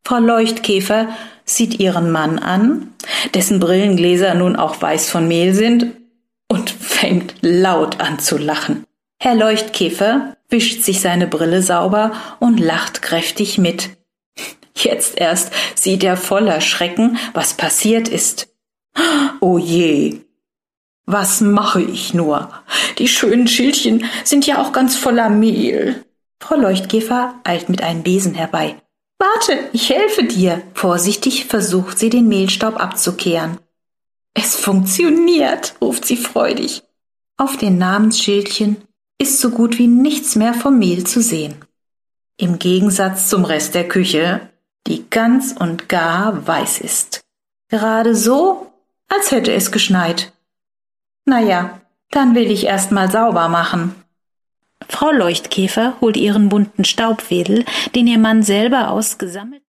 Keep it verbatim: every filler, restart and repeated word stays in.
Frau Leuchtkäfer sieht ihren Mann an, dessen Brillengläser nun auch weiß von Mehl sind, und fängt laut an zu lachen. Herr Leuchtkäfer wischt sich seine Brille sauber und lacht kräftig mit. Jetzt erst sieht er voller Schrecken, was passiert ist. Oh je! Was mache ich nur? Die schönen Schildchen sind ja auch ganz voller Mehl. Frau Leuchtkäfer eilt mit einem Besen herbei. Warte, ich helfe dir. Vorsichtig versucht sie, den Mehlstaub abzukehren. Es funktioniert, ruft sie freudig. Auf den Namensschildchen ist so gut wie nichts mehr vom Mehl zu sehen. Im Gegensatz zum Rest der Küche, die ganz und gar weiß ist. Gerade so, als hätte es geschneit. Naja, dann will ich erst mal sauber machen. Frau Leuchtkäfer holt ihren bunten Staubwedel, den ihr Mann selber aus gesammelt